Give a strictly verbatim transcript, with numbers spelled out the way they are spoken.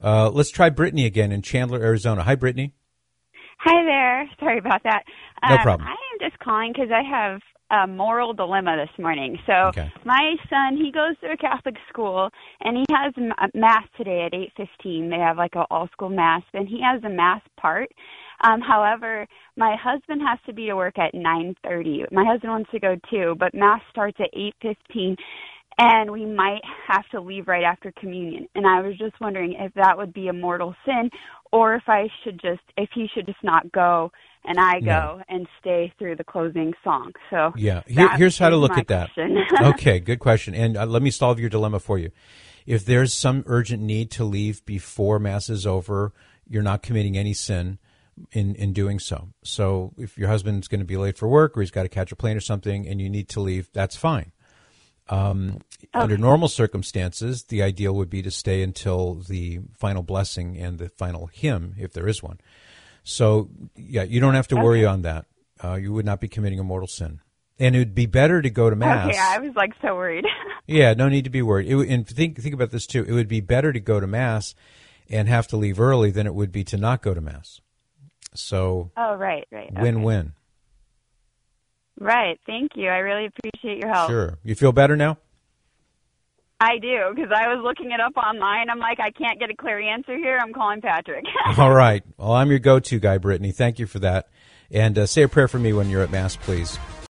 Uh, let's try Brittany again in Chandler, Arizona. Hi, Brittany. Hi there. Sorry about that. No um, problem. I am just calling because I have a moral dilemma this morning. So Okay. my son, he goes to a Catholic school, and he has m- mass today at eight fifteen. They have like an all-school mass, and he has a mass part. Um, however, my husband has to be to work at nine thirty. My husband wants to go too, but mass starts at eight fifteen. And we might have to leave right after communion. And I was just wondering if that would be a mortal sin, or if I should just, if he should just not go and I go No. and stay through the closing song. So Yeah, Here, that here's how to is look my at that. question. Okay, good question. And uh, let me solve your dilemma for you. If there's some urgent need to leave before Mass is over, you're not committing any sin in, in doing so. So if your husband's going to be late for work or he's got to catch a plane or something and you need to leave, that's fine. Um, okay. Under normal circumstances, the ideal would be to stay until the final blessing and the final hymn, if there is one. So, yeah, you don't have to worry Okay. on that. Uh, you would not be committing a mortal sin. And it would be better to go to Mass. Okay, I was like so worried. Yeah, no need to be worried. It, would- and think think about this too. It would be better to go to Mass and have to leave early than it would be to not go to Mass. So, Oh, right, right. Okay. win-win. Right, thank you. I really appreciate your help. Sure. You feel better now? I do, because I was looking it up online. I'm like, I can't get a clear answer here. I'm calling Patrick. All right. Well, I'm your go-to guy, Brittany. Thank you for that. And uh, say a prayer for me when you're at Mass, please.